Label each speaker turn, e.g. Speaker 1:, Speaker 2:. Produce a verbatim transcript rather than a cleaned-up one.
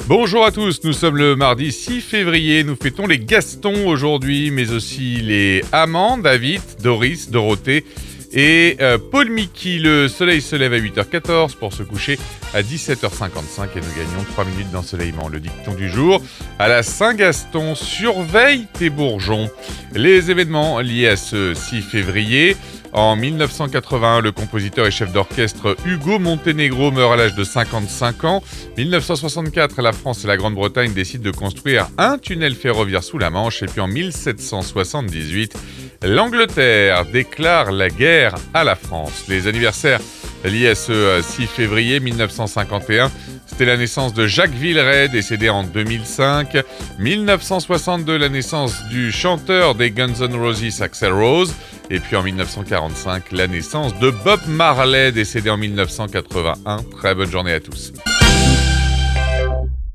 Speaker 1: Bonjour à tous, nous sommes le mardi six février, nous fêtons les Gastons aujourd'hui, mais aussi les Amand, David, Doris, Dorothée et euh, Paul Mickey. Le soleil se lève à huit heures quatorze pour se coucher à dix-sept heures cinquante-cinq et nous gagnons trois minutes d'ensoleillement. Le dicton du jour, à la Saint-Gaston, surveille tes bourgeons. Les événements liés à ce six février. En dix-neuf cent quatre-vingt-un, le compositeur et chef d'orchestre Hugo Montenegro meurt à l'âge de cinquante-cinq ans. dix-neuf cent soixante-quatre, la France et la Grande-Bretagne décident de construire un tunnel ferroviaire sous la Manche. Et puis en mille sept cent soixante-dix-huit, l'Angleterre déclare la guerre à la France. Les anniversaires liés à ce six février dix-neuf cent cinquante et un, c'était la naissance de Jacques Villeray, décédé en deux mille cinq. dix-neuf cent soixante-deux, la naissance du chanteur des Guns N' Roses, Axl Rose. Et puis en dix-neuf cent quarante-cinq, la naissance de Bob Marley, décédé en dix-neuf cent quatre-vingt-un. Très bonne journée à tous.